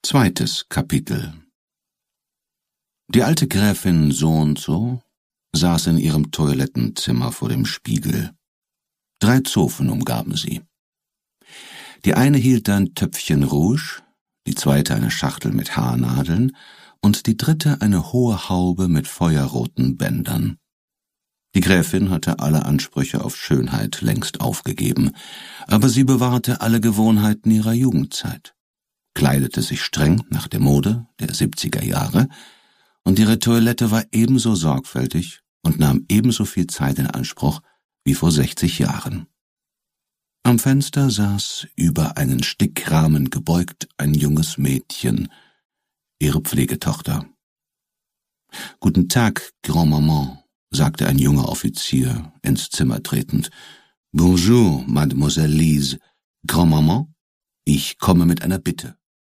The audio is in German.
Zweites Kapitel. Die alte Gräfin so saß in ihrem Toilettenzimmer vor dem Spiegel. 3 Zofen umgaben sie. Die eine hielt ein Töpfchen Rouge, die zweite eine Schachtel mit Haarnadeln und die dritte eine hohe Haube mit feuerroten Bändern. Die Gräfin hatte alle Ansprüche auf Schönheit längst aufgegeben, aber sie bewahrte alle Gewohnheiten ihrer Jugendzeit, kleidete sich streng nach der Mode der 70er Jahre, und ihre Toilette war ebenso sorgfältig und nahm ebenso viel Zeit in Anspruch wie vor 60 Jahren. Am Fenster saß, über einen Stickrahmen gebeugt, ein junges Mädchen, ihre Pflegetochter. »Guten Tag, Grand-Maman«, sagte ein junger Offizier, ins Zimmer tretend. »Bonjour, Mademoiselle Lise. Grand-Maman, ich komme mit einer Bitte.«